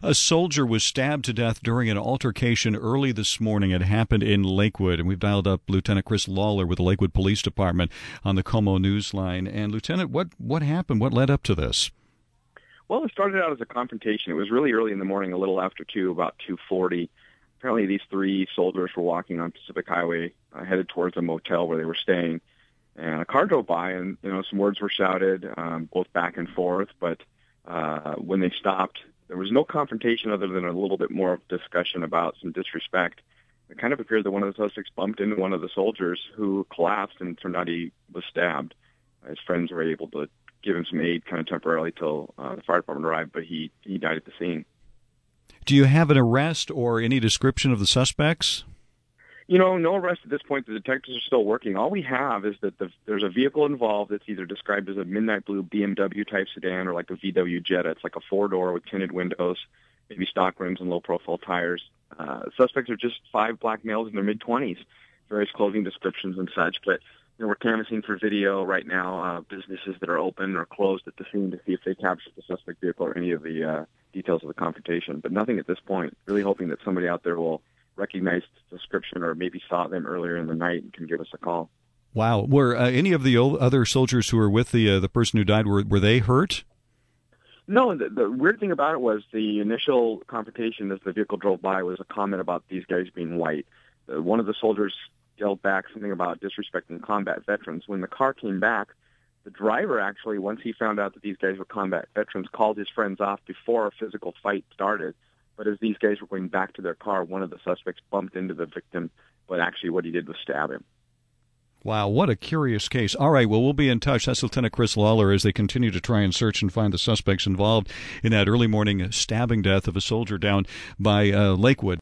A soldier was stabbed to death during an altercation early this morning. It happened in Lakewood, and we've dialed up Lieutenant Chris Lawler with the Lakewood Police Department on the KOMO Newsline. And Lieutenant, what happened? What led up to this? Well, it started out as a confrontation. It was really early in the morning, a little after 2, about 2:40. Apparently, these three soldiers were walking on Pacific Highway, headed towards a motel where they were staying. And a car drove by, and some words were shouted, both back and forth. But when they stopped, there was no confrontation other than a little bit more of discussion about some disrespect. It kind of appeared that one of the suspects bumped into one of the soldiers, who collapsed, and it turned out he was stabbed. His friends were able to give him some aid kind of temporarily till the fire department arrived, but he died at the scene. Do you have an arrest or any description of the suspects? No arrest at this point. The detectives are still working. All we have is that there's a vehicle involved that's either described as a midnight blue BMW-type sedan or like a VW Jetta. It's like a four-door with tinted windows, maybe stock rims and low-profile tires. Suspects are just 5 black males in their mid-20s, various clothing descriptions and such. But we're canvassing for video right now, businesses that are open or closed at the scene to see if they captured the suspect vehicle or any of the details of the confrontation. But nothing at this point. Really hoping that somebody out there will recognize the description or maybe saw them earlier in the night and can give us a call. Wow. Were any of the other soldiers who were with the person who died, were they hurt? No, the weird thing about it was the initial confrontation as the vehicle drove by was a comment about these guys being white. One of the soldiers yelled back something about disrespecting combat veterans. When the car came back, the driver actually, once he found out that these guys were combat veterans, called his friends off before a physical fight started. But as these guys were going back to their car, one of the suspects bumped into the victim, but actually what he did was stab him. Wow, what a curious case. All right, well, we'll be in touch. That's Lieutenant Chris Lawler as they continue to try and search and find the suspects involved in that early morning stabbing death of a soldier down by Lakewood.